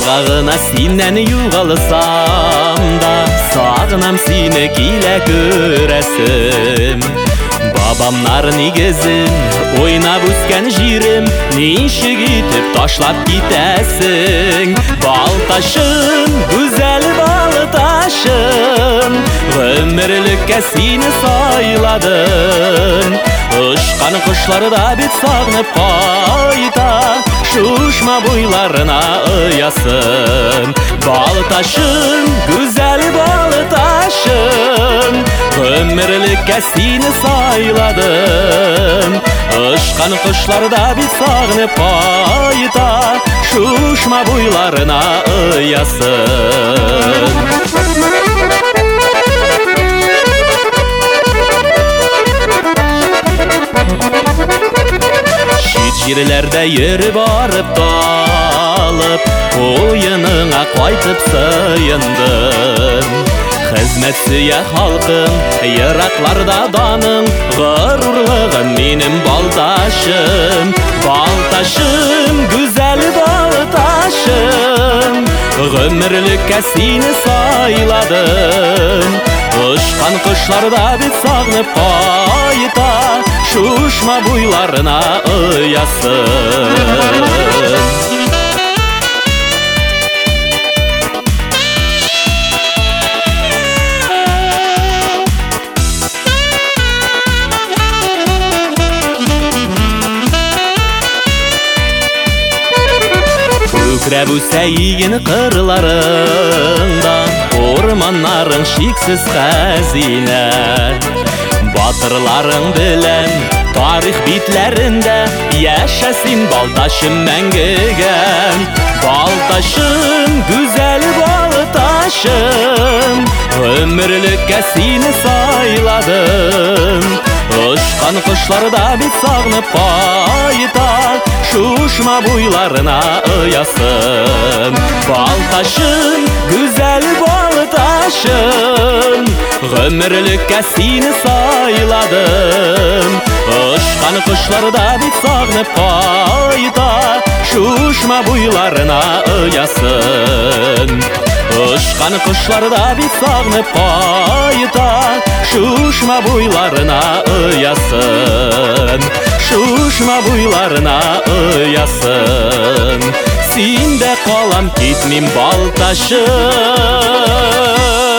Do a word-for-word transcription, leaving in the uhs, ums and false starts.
Ыргагына синен югалсам да, сагынам сени киле көрәсем. Бабамнар нигезин ойнап үскән җирем, ничек итеп ташлап китәсең? Балташым, гүзәл Балташым, гомерлеккә сине сайладым. Ышкан кошларда бит сагынып кайта, шушма буйларына ыясын. Балташым, гүзәл Балташым, гомерлеккә сине сайладым. Ышкан кошларда бит сагынып кайта, шушма буйларына ыясын. Җирләрдә йөреп барып талып, уеныңа кайтып сыендым. Хезмәт сөя халкың, еракларда даның, горурлыгым минем Балташым. Балташым, гүзәл Балташым, гомерлеккә сине сайладым. Ышкан кошларда бит сагынып кайта, шушма буйларына ыясын. Күкрәп үсә иген кырларында, орманнарың шиксез хәзинә. Батырларың белән тарих битләрендә яшәсин Балташым мәңгегә. Балташым, гүзәл Балташым, гомерлеккә сине сайладым. Ышкан кошларда бит сагынып кайта, шушма буйларына ыясын. Балташым, гүзәл Балташым, гомерлеккә сине сайладым. Ышкан кошларда бит сагынып кайта, шушма буйларына ыясын. Ышкан кошларда бит сагынып кайта, шушма буйларына ыясын. Шушма буйларына ыясын. Синдә калам, китмим Балташым.